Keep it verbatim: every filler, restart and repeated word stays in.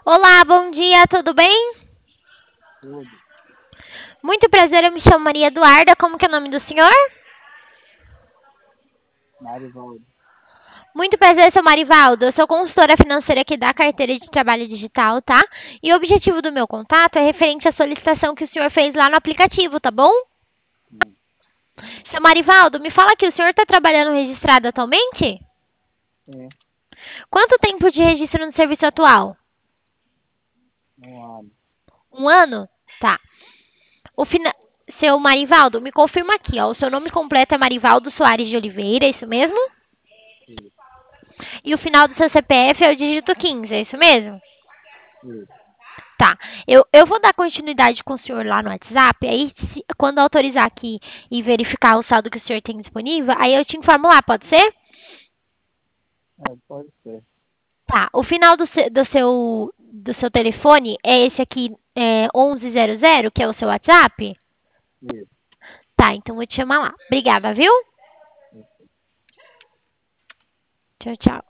Olá, bom dia, tudo bem? Tudo. Muito prazer, eu me chamo Maria Eduarda. Como que é o nome do senhor? Marivaldo. Muito prazer, sou Marivaldo. Eu sou consultora financeira aqui da carteira de trabalho digital, tá? E o objetivo do meu contato é referente à solicitação que o senhor fez lá no aplicativo, tá bom? Hum, Seu Marivaldo, me fala que o senhor está trabalhando registrado atualmente? É, Quanto tempo de registro no serviço atual? um ano. Um ano? Tá. O fina... Seu Marivaldo, me confirma aqui, ó. O seu nome completo é Marivaldo Soares de Oliveira, é isso mesmo? Isso, E o final do seu C P F é o dígito quinze, é isso mesmo? isso. Tá. Eu, eu vou dar continuidade com o senhor lá no WhatsApp. Aí, se- quando autorizar aqui e verificar o saldo que o senhor tem disponível, aí eu te informo lá, pode ser? É, pode ser. Tá. O final do, se- do seu, do seu telefone é esse aqui, é, onze zero zero, que é o seu WhatsApp? Isso, Tá, então vou te chamar lá. Obrigada, viu? isso. Tchau, tchau.